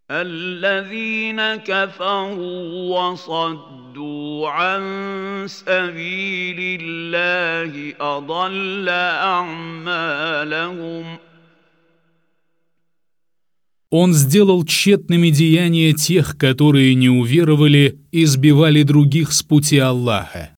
الذين كفروا وصدوا عن سبيل الله أضل أعمالهم. Он сделал тщетными деяния тех, которые не уверовали и сбивали других с пути Аллаха.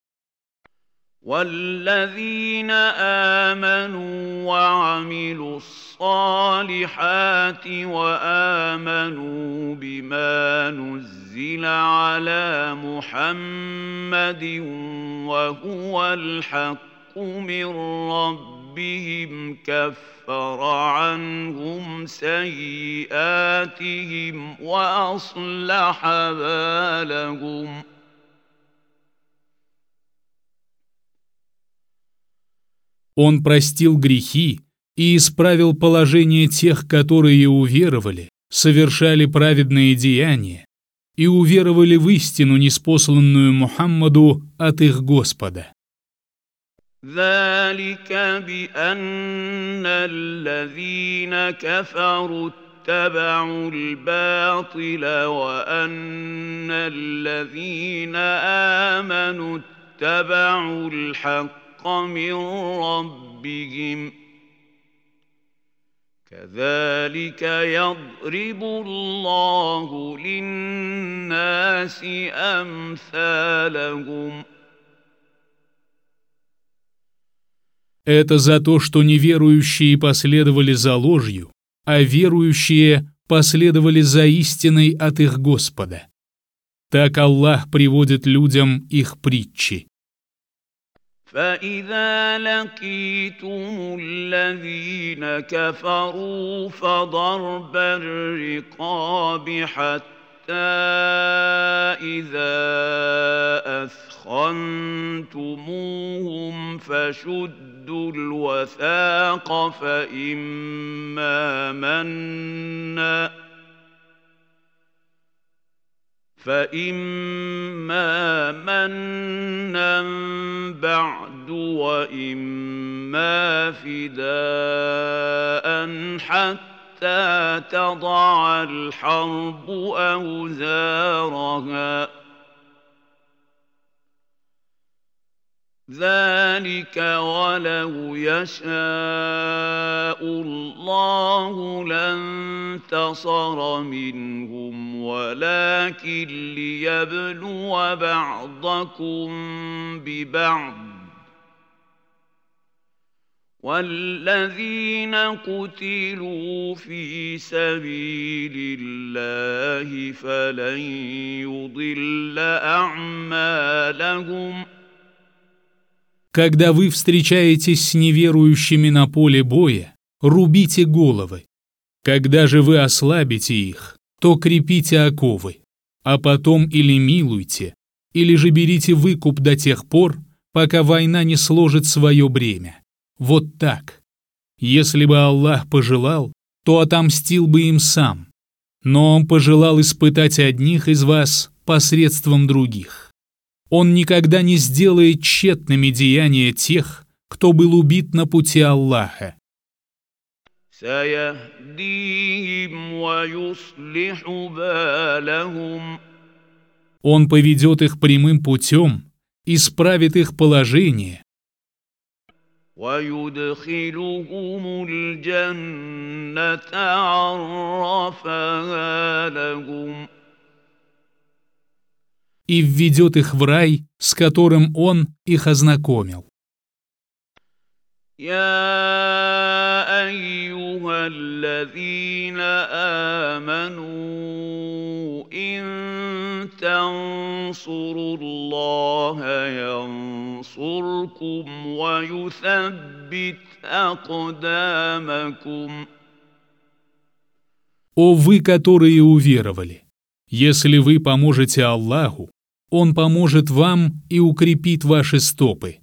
والذين آمنوا وعملوا الصالحات وآمنوا بما نزل على محمد وهو الحق من ربهم كفر عنهم سيئاتهم وأصلح بالهم. Он простил грехи и исправил положение тех, которые уверовали, совершали праведные деяния и уверовали в истину, ниспосланную Мухаммаду от их Господа. ذلك بأن الذين كفروا اتبعوا الباطل وأن الذين آمنوا اتبعوا الحق من ربهم كذلك يضرب الله للناس أمثالهم. Это за то, что неверующие последовали за ложью, а верующие последовали за истиной от их Господа. Так Аллах приводит людям их притчи. فإذا لقيتم الذين كفروا فضرب الرقاب حتى إذا أثخنتموهم فشدوا الوثاق فإما منا بعد وإما فداء حتى تضع الحرب أوزارها ذلك ولو يشاء الله لانتصر منهم ولكن ليبلو بعضكم ببعض والذين قتلوا في سبيل الله فلن يضل أعمالهم. Когда вы встречаетесь с неверующими на поле боя, рубите головы. Когда же вы ослабите их, то крепите оковы, а потом или милуйте, или же берите выкуп до тех пор, пока война не сложит свое бремя. Вот так. Если бы Аллах пожелал, то отомстил бы им сам, но Он пожелал испытать одних из вас посредством других. Он никогда не сделает тщетными деяния тех, кто был убит на пути Аллаха. Он поведет их прямым путем, исправит их положение ويدخلهم الجنة عرفها لهم. И введет их в рай, с которым Он их ознакомил. يا أيها الذين آمنوا إن تنصروا الله ينصركم ويثبت أقدامكم. О вы, которые уверовали! Если вы поможете Аллаху, Он поможет вам и укрепит ваши стопы.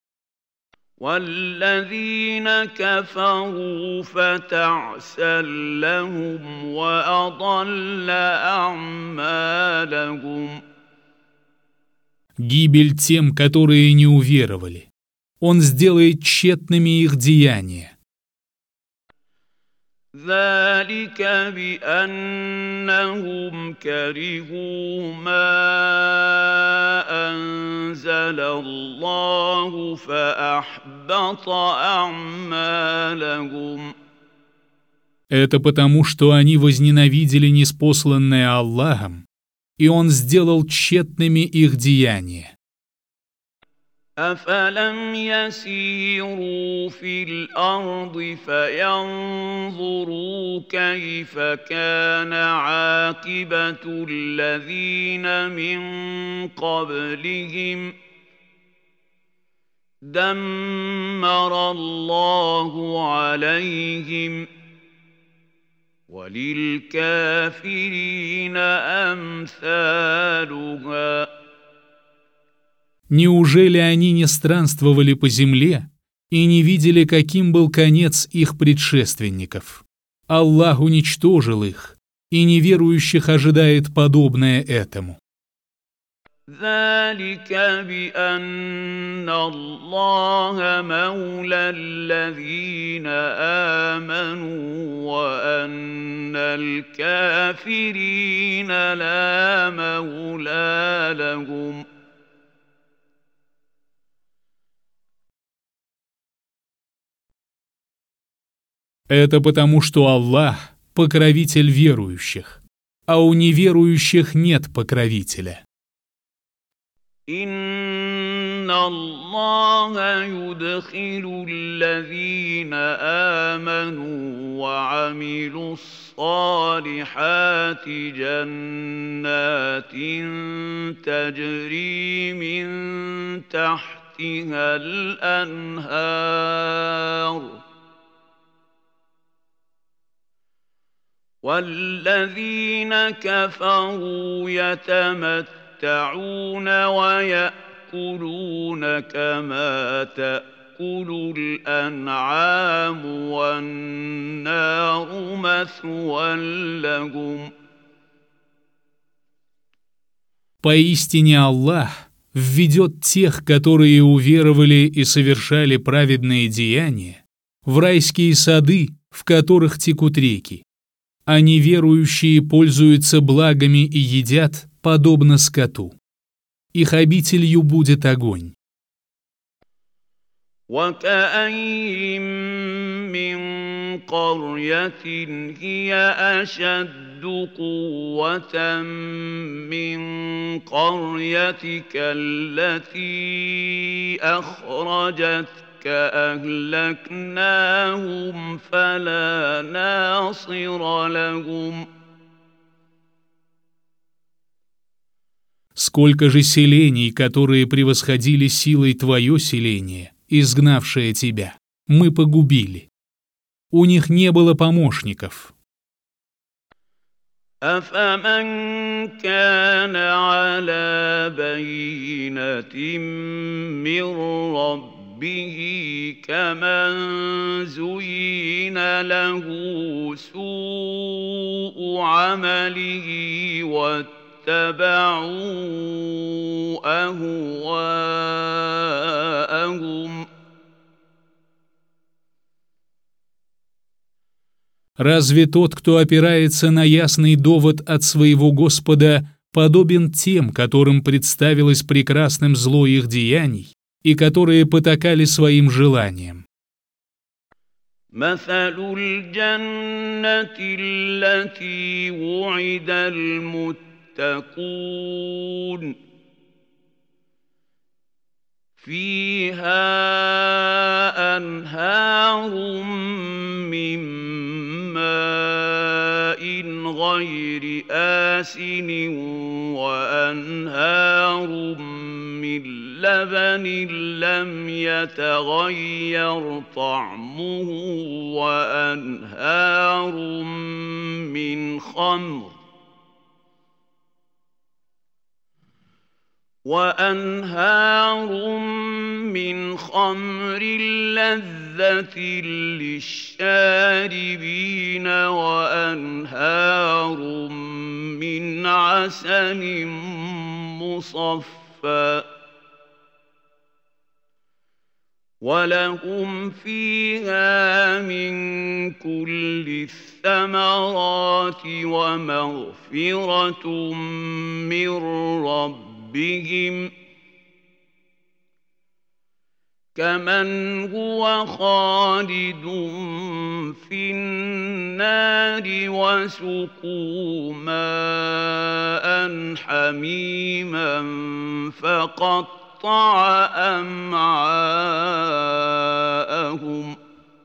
والذين كفروا فتعسا لهم وأضل أعمالهم. Гибель тем, которые не уверовали. Он сделает тщетными их деяния. ذلك بأنهم كرهوا ما أنزل الله فأحبط أعمالهم. Это потому, что они возненавидели ниспосланное Аллахом, и Он сделал тщетными их деяния. أفلم يسيروا في الأرض فينظروا كيف كان عاقبة الذين من قبلهم دمر الله عليهم وللكافرين أمثالها. Неужели они не странствовали по земле и не видели, каким был конец их предшественников? Аллах уничтожил их, и неверующих ожидает подобное этому. ذلك بأن الله مولى الذين آمنوا وأن الكافرين لا مولى لهم. Это потому, что Аллах – покровитель верующих, а у неверующих нет покровителя. إن الله يدخل الذين آمنوا وعملوا الصالحات جنات تجري من تحتها الأنهار والذين كفروا يتمتعون ويأكلون كما تأكل الأنعام والنار مثوى لهم. Поистине Аллах введет тех, которые уверовали и совершали праведные деяния, в райские сады, в которых текут реки. А неверующие пользуются благами и едят, подобно скоту. Их обителью будет огонь. وكأين من قرية هي أشد قوة من قريتك التي أخرجتك أهلكناهم فلا ناصر لهم. Сколько же селений, которые превосходили силой твое селение, изгнавшее тебя, мы погубили. У них не было помощников. أفمن كان على بينة من ربه كمن زين له سوء عمله واتبعوا أهواءهم. Разве тот, кто опирается на ясный довод от своего Господа, подобен тем, которым представилось прекрасным зло их деяний и которые потакали своим желаниям? مثل الجنة التي وعد المتقون فيها أنهار من ماء غير آسن وأنهار من لبن لم يتغير طعمه وأنهار من خمر لذة للشاربين وأنهار من عسل مصفى ولهم فيها من كل الثمرات ومغفرة من ربهم كمن هو خالد في النار وسقوا ماء حميما فقطع أمعاءهم.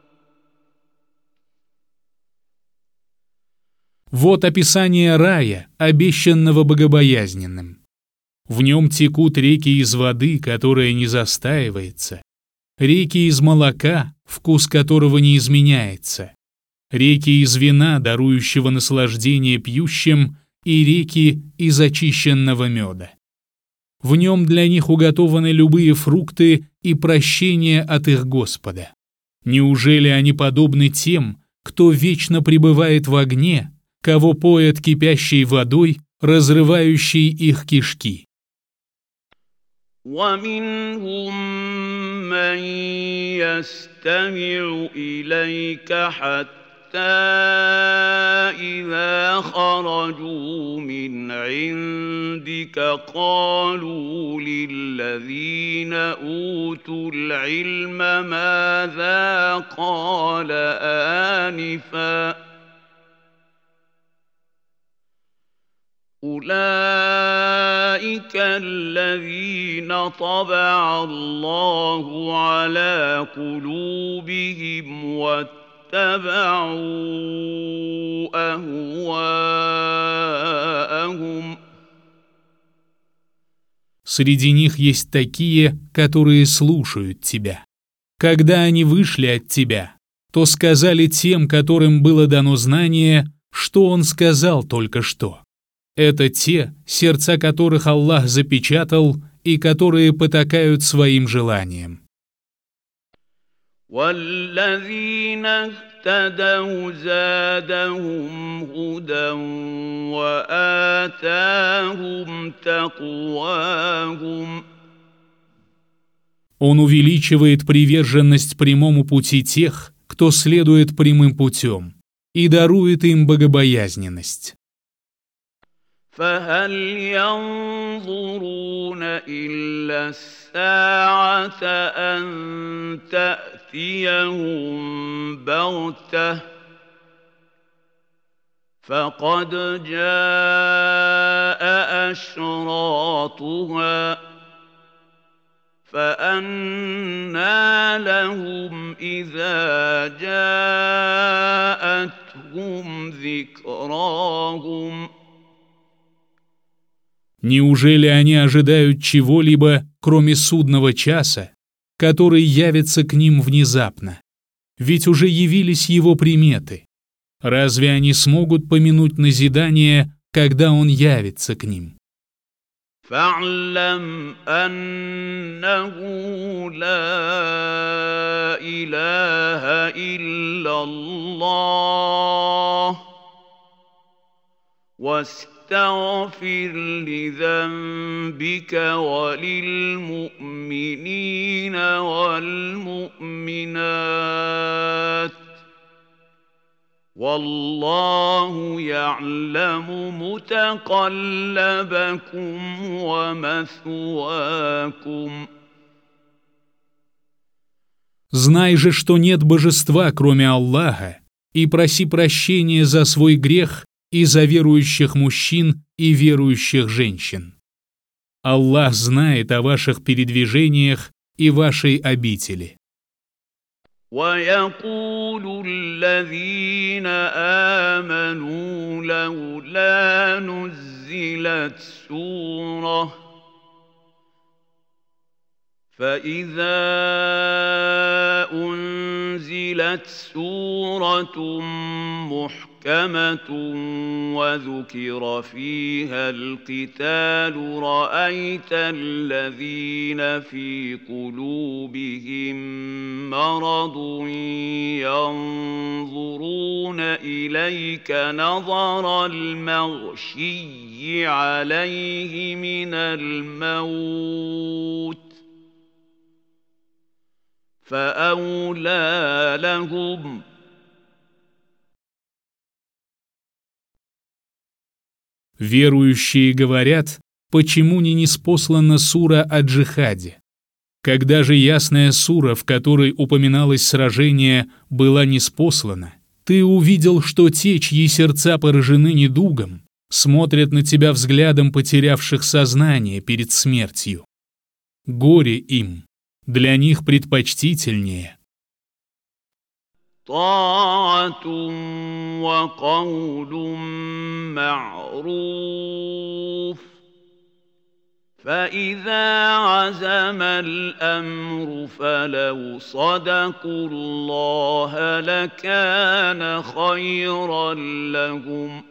Вот описание рая, обещанного богобоязненным. В нем текут реки из воды, которая не застаивается, реки из молока, вкус которого не изменяется, реки из вина, дарующего наслаждение пьющим, и реки из очищенного меда. В нем для них уготованы любые фрукты и прощение от их Господа. Неужели они подобны тем, кто вечно пребывает в огне, кого поят кипящей водой, разрывающей их кишки? ومنهم من يستمع إليك حتى إذا خرجوا من عندك قالوا للذين أوتوا العلم ماذا قال آنفا أولئك الذين طبع الله على قلوبهم واتبعوا أهواءهم. Среди них есть такие, которые слушают тебя. Когда они вышли от тебя, то сказали тем, которым было дано знание, что он сказал только что. Это те, сердца которых Аллах запечатал и которые потакают своим желаниям. والذين اهتدوا زادهم هدى وآتاهم تقواهم. Он увеличивает приверженность прямому пути тех, кто следует прямым путем, и дарует им богобоязненность. فهل ينظرون إلا الساعة أن تأتيهم بغتة فقد جاء أشراطها فأنى لهم إذا جاءتهم ذكراهم. Неужели они ожидают чего-либо, кроме судного часа, который явится к ним внезапно? Ведь уже явились его приметы. Разве они смогут помянуть назидание, когда он явится к ним? فاعلم أنه لا إله إلا الله واستغفر لذنبك وللمؤمنين والمؤمنات والله يعلم متقلبكم ومثواكم. Знай же, что нет божества, кроме Аллаха, и проси прощения за свой грех и за верующих мужчин и верующих женщин. Аллах знает о ваших передвижениях и вашей обители. ويقول الذين آمنوا لولا نزلت سورة فإذا أنزلت سورة محكمة وذكر فيها القتال رأيت الذين في قلوبهم مرض ينظرون إليك نظر المغشي عليه من الموت فأولى لهم. Верующие говорят, почему не ниспослана сура о джихаде? Когда же ясная сура, в которой упоминалось сражение, была ниспослана, ты увидел, что те, чьи сердца поражены недугом, смотрят на тебя взглядом потерявших сознание перед смертью. Горе им, для них предпочтительнее. طاعة وقول معروف فإذا عزم الأمر فلو صدقوا الله لكان خيرا لهم.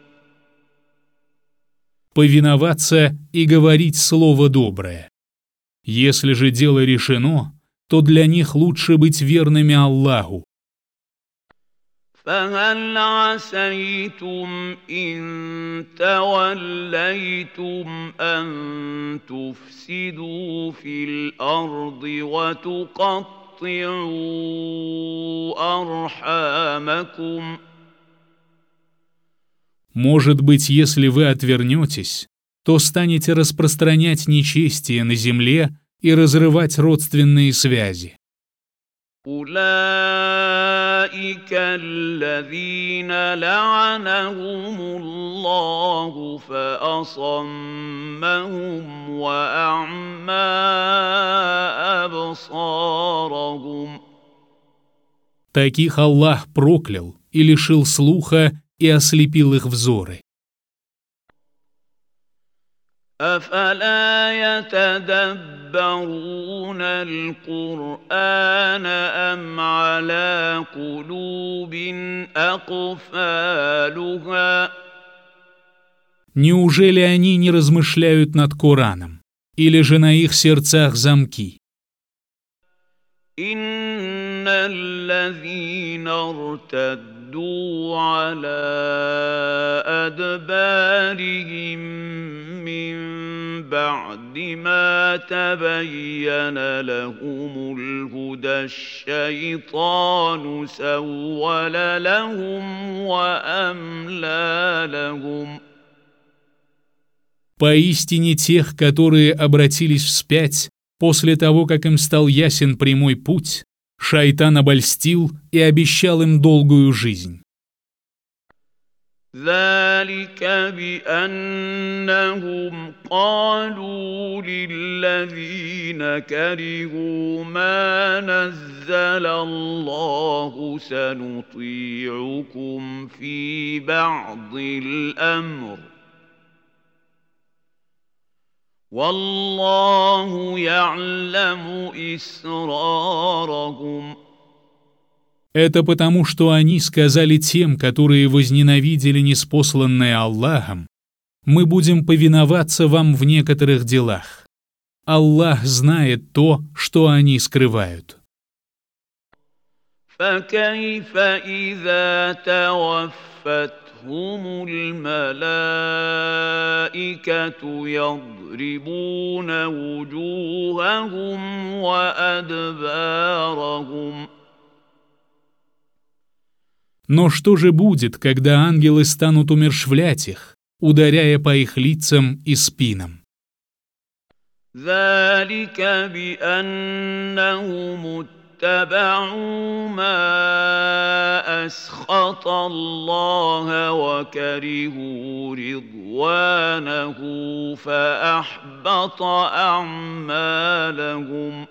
Повиноваться и говорить слово доброе. Если же дело решено, то для них лучше быть верными Аллаху. فهل عسيتم إن توليتم أن تفسدوا في الأرض وتقطعوا أرحامكم. Может быть, если вы отвернетесь, то станете распространять нечестие на земле и разрывать родственные связи. أولئك الذين لعنهم الله فأصمهم وأعمى أبصارهم. Таких Аллах проклял и лишил слуха и ослепил их взоры. أفلا يتدبرون القرآن أم على قلوب أقفالها. Неужели они не размышляют над Кораном? Или же на их сердцах замки? إن الذين ارتدوا على أدبارهم من بعد ما تبين لهم الهدى الشيطان سول لهم وأملى لهم. Поистине тех, которые обратились вспять, после того, как им стал ясен прямой путь, шайтан обольстил и обещал им долгую жизнь. ذلك بأنهم قالوا للذين كرهوا ما نزل الله سنطيعكم في بعض الأمر والله يعلم إسرارهم. Это потому, что они сказали тем, которые возненавидели ниспосланное Аллахом: «Мы будем повиноваться вам в некоторых делах». Аллах знает то, что они скрывают. فكيف إذا توفتهم الملائكة يضربون وجوههم وأدبارهم. Но что же будет, когда ангелы станут умерщвлять их, ударяя по их лицам и спинам? ذلك بأنهم اتبعوا ما أسخط الله وكرهوا رضوانه فأحبط أعمالهم.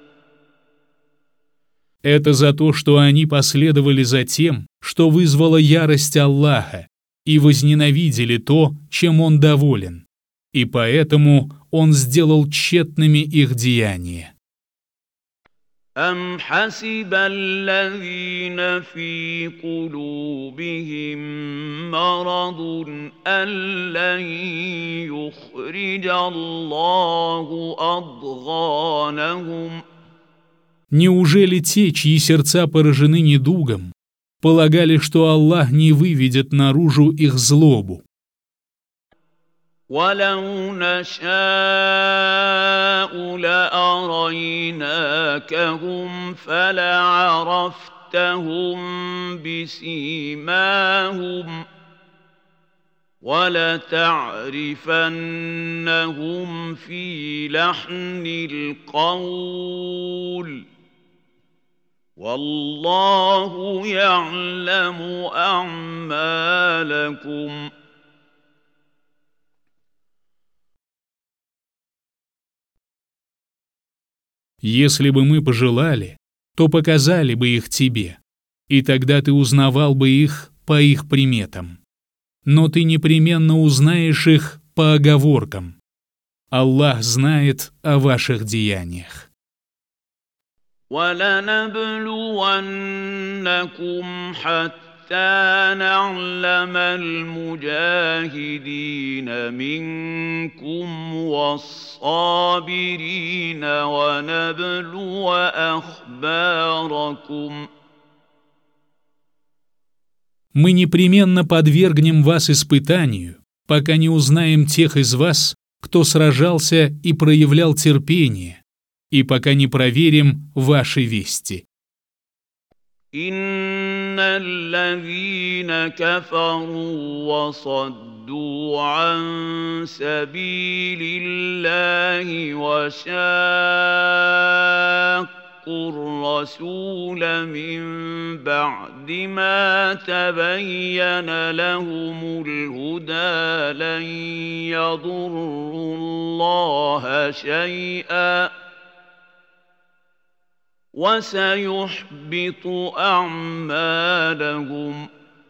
Это за то, что они последовали за тем, что вызвало ярость Аллаха, и возненавидели то, чем Он доволен, и поэтому Он сделал тщетными их деяния. أم حسب الذين في قلوبهم مرض أن لن يخرج الله أضغانهم. Неужели те, чьи сердца поражены недугом, полагали, что Аллах не выведет наружу их злобу? وَلَوْ نَشَاءُ لَأَرَيْنَاكَهُمْ فَلَعَرَفْتَهُم بِسِيمَاهُمْ وَلَتَعْرِفَنَّهُمْ فِي لَحْنِ الْقَوْلِ وَاللَّهُ يَعْلَمُ أَعْمَالَكُمْ. Если бы мы пожелали, то показали бы их тебе, и тогда ты узнавал бы их по их приметам. Но ты непременно узнаешь их по оговоркам. Аллах знает о ваших деяниях. وَلَنَبْلُوَنَّكُمْ حَتَّى نَعْلَمَ الْمُجَاهِدِينَ مِنكُمْ وَالصَّابِرِينَ وَنَبْلُوَ أَخْبَارَكُمْ. Мы непременно подвергнем вас испытанию, пока не узнаем тех из вас, кто сражался и проявлял терпение, и пока не проверим ваши вести. إِنَّ الَّذِينَ كَفَرُوا وَصَدُّوا عَن سَبِيلِ اللَّهِ وَشَاقُّوا الرَّسُولَ مِن بَعْدِ مَا تَبَيَّنَ لَهُمُ الْهُدَىٰ لَن يَضُرُّوا اللَّهَ شَيْئًا وَسَيُحْبِطُ أَعْمَالَهُمْ.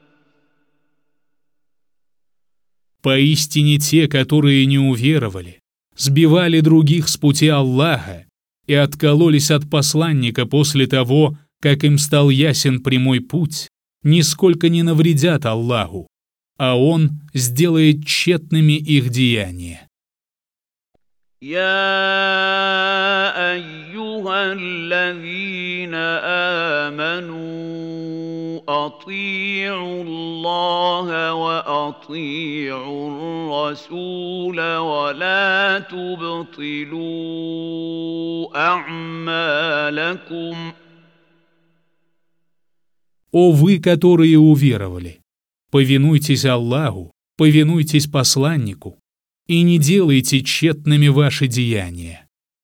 Поистине те, которые не уверовали, сбивали других с пути Аллаха и откололись от посланника после того, как им стал ясен прямой путь, нисколько не навредят Аллаху, а Он сделает тщетными их деяния. يَا أَيُّهَا الَّذِينَ آمَنُوا أَطِيعُوا اللَّهَ وَأَطِيعُوا الرَّسُولَ وَلَا تُبْطِلُوا أَعْمَالَكُمْ. О вы, которые уверовали, повинуйтесь Аллаху, повинуйтесь посланнику, и не делайте тщетными ваши деяния.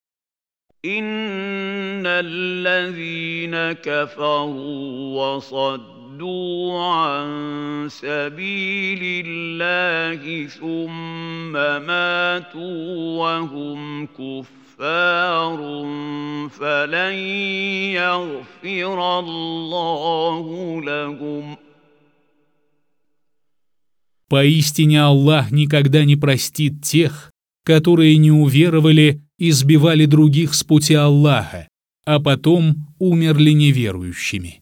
إِنَّ الَّذِينَ كَفَرُوا وَصَدُّوا عَن سَبِيلِ اللَّهِ ثُمَّ مَاتُوا وَهُمْ كُفَّارٌ فَلَن يَغْفِرَ اللَّهُ لَهُمْ. Поистине Аллах никогда не простит тех, которые не уверовали и сбивали других с пути Аллаха, а потом умерли неверующими.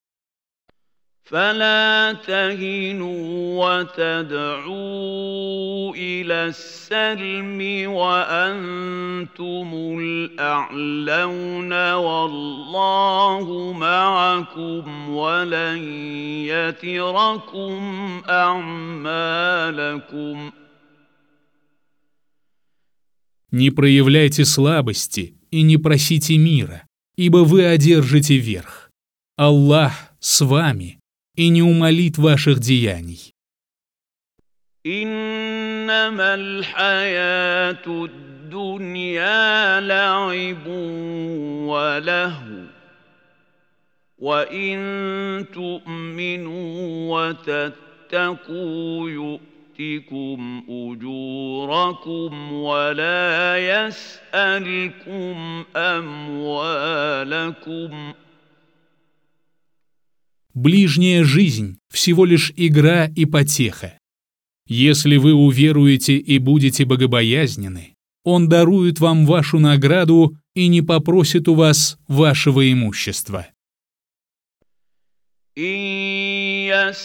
فَلَا تَهِنُوا وَتَدْعُوا إِلَى السَّلْمِ وَأَنتُمُ الْأَعْلَوْنَ وَاللَّهُ مَعَكُمْ وَلَن يَتِرَكُمْ أَعْمَالَكُمْ. Не проявляйте слабости и не просите мира, ибо вы одержите верх. Аллах с вами и не умалит ваших деяний. إِنَّمَا الْحَيَاةُ الدُّنْيَا لَعِبٌ وَلَهْوٌ وَإِن تُؤْمِنُوا وَتَتَّقُوا يُؤْتِكُمْ أُجُورَكُمْ وَلَا يَسْأَلْكُمْ أَمْوَالَكُمْ. Ближняя жизнь – всего лишь игра и потеха. Если вы уверуете и будете богобоязненны, Он дарует вам вашу награду и не попросит у вас вашего имущества. إِن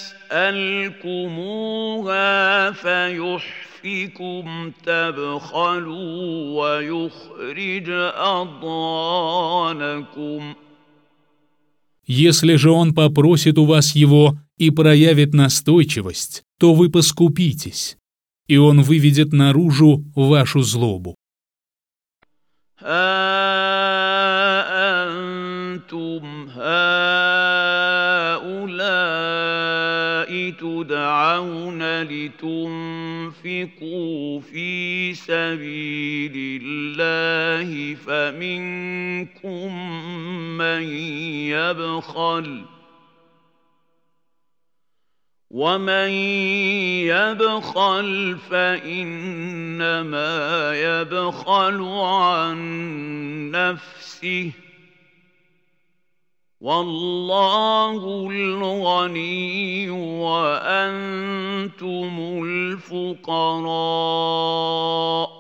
يَسْأَلْكُمُوهَا فَيُحْفِكُمْ تَبْخَلُوا وَيُخْرِجْ أَضْغَانَكُمْ. Если же Он попросит у вас его и проявит настойчивость, то вы поскупитесь, и Он выведет наружу вашу злобу. أنتم هؤلاء تدعون لتنفقوا في سبيل الله فمنكم من يبخل ومن يبخل فإنما يبخل عن نفسه والله الغني وأنتم الفقراء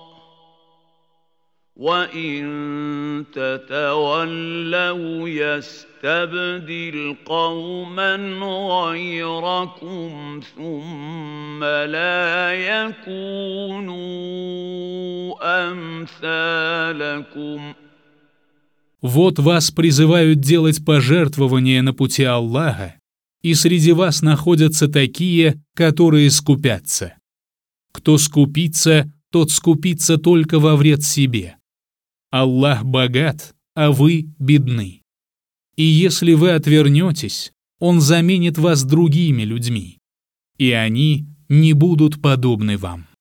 وإن تتولوا يستبدل قوما غيركم ثم لا يكونوا أمثالكم. Вот вас призывают делать пожертвования на пути Аллаха, и среди вас находятся такие, которые скупятся. Кто скупится, тот скупится только во вред себе. Аллах богат, а вы бедны. И если вы отвернетесь, Он заменит вас другими людьми, и они не будут подобны вам.